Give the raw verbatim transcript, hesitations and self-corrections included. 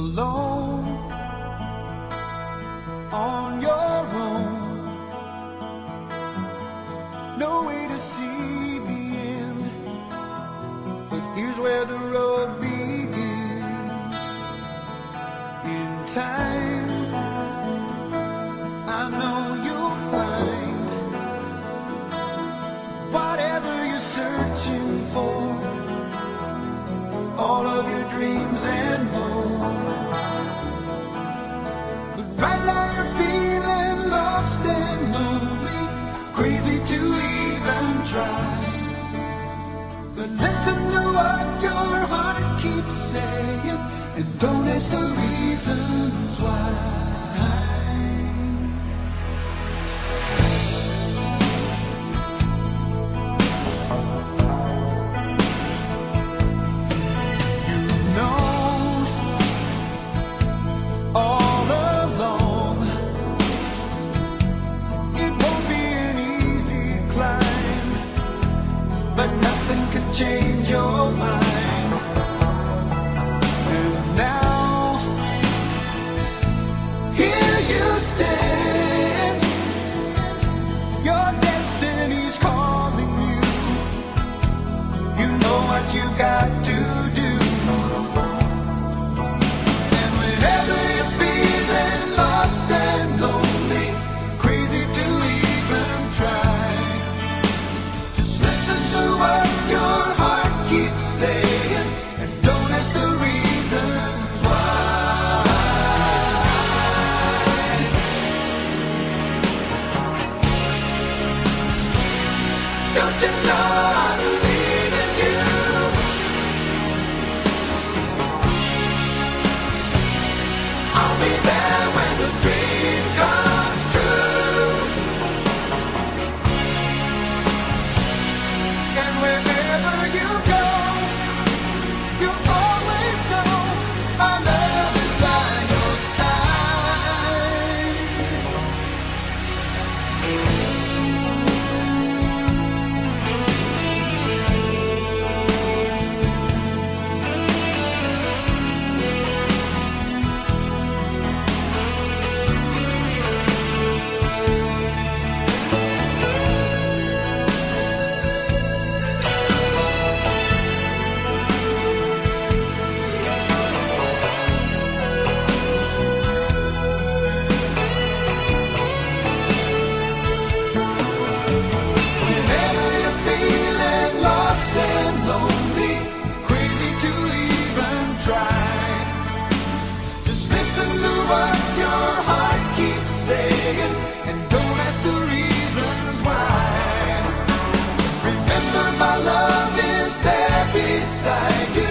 alone on your own. No way to see the end, but here's where the road begins. In time, I know you'll find whatever you're searching for, all of your dreams and more. But right now you're feeling lost and lonely, crazy to even try. But listen to what your heart keeps saying, and don't ask the reasons why. Change your mind. And now here you stand, your destiny's calling you. You know what you got to do. And whenever you're feeling lost and lonely, crazy to even try, just listen to what your heart keeps saying, and don't ask the reasons why. Don't you know I believe in you? I'll be there when the dream comes true. And wherever you go, you always know our love is by your side. And don't ask the reasons why. Remember, my love is there beside you.